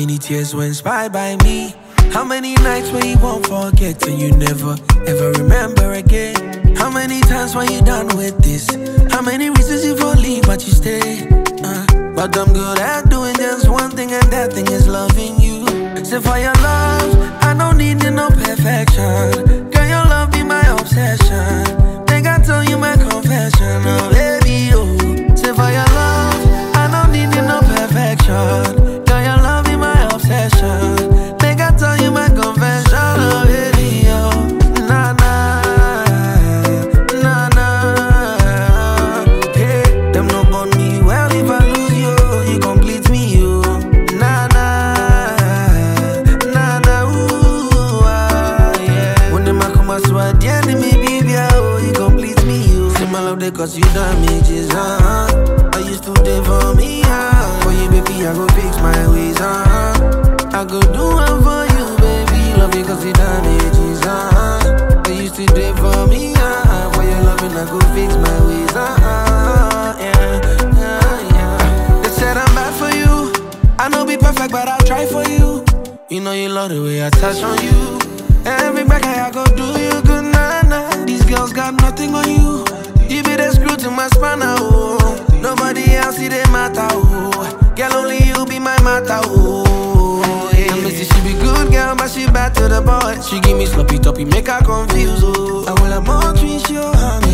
many tears were inspired by me? How many nights where you won't forget and you never, ever remember again? How many times were you done with this? How many reasons you won't leave but you stay? But I'm good at doing just one thing, and that thing is loving you. So for your love, I don't need no perfection. Girl, your love be my obsession. Think I tell you my confession, oh baby, oh. So for your love, I don't need no perfection. Girl, your love be my obsession. Think I tell you my confession, oh baby, oh. Nah, nah, nah, nah. Hey, them no born me well if I lose you, you complete me, you. Nah, nah, nah, nah, ooh, yeah. When them a come as well, the enemy, baby, oh, you complete me, you. Say my love, they cause you damages, I used to live for me, for you, baby, I go fix my ways, I go do one for you, baby. Love you cause you damages, I used to live for me, for your loving, I go fix my ways, yeah, yeah, yeah. They said I'm bad for you. I know be perfect, but I'll try for you. You know you love the way I touch on you. Every back I go do you good, nah, nah. These girls got nothing on you. You be the screw to my spanner, oh. Nobody else, see they matter, oh. Girl, only you be my matter, oh. Yeah, Missy, she be good, girl, but she bad to the boy. She give me sloppy toppy, make her confused, oh. I will have more trees, you,